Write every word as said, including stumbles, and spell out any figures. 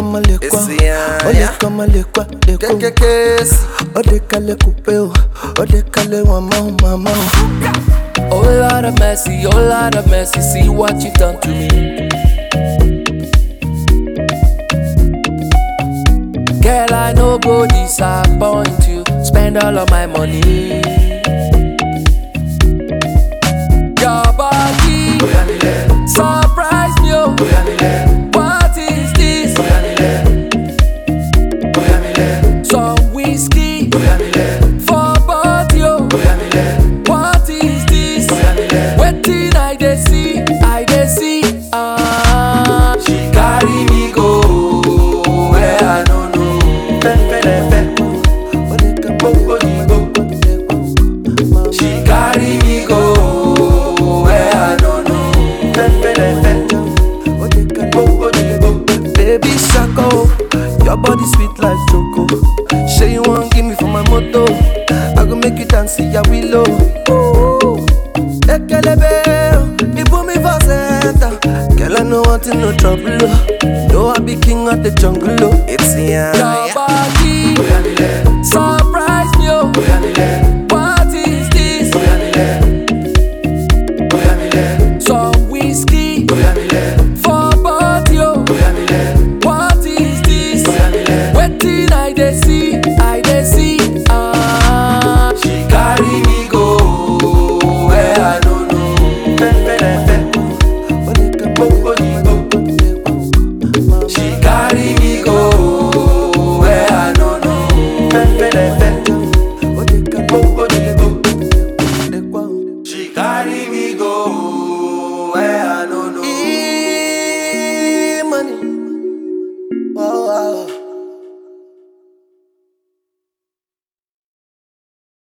kama lekwa, ole kama lekwa, lekwa. Ode kale kupeo, ode kale wamao mamao. Oh Lord of mercy, oh Lord of mercy, see what you done to me. Girl, I no go disappoint you, spend all of my money. Your body surprise me, oh. What is this? Some whiskey for body, oh. What is this? Waiting, I dey see, I dey see. Ah, She carry me go where I don't know. She carry me go where I don't know. Baby Shako, your body sweet like choco. Say you want give me for my moto, I go make you dance see ya willow. Ekelebe, you put me for center. Girl, I know want no trouble. No, I be king of the jungle. It's yeah. your body surprise me, oh. What is this? Some whiskey for body, oh. What is this? Waiting, I dey see, I dey see. Ah, She carry me go where I don't know. She carry me go where I don't know. She carry me go where I know.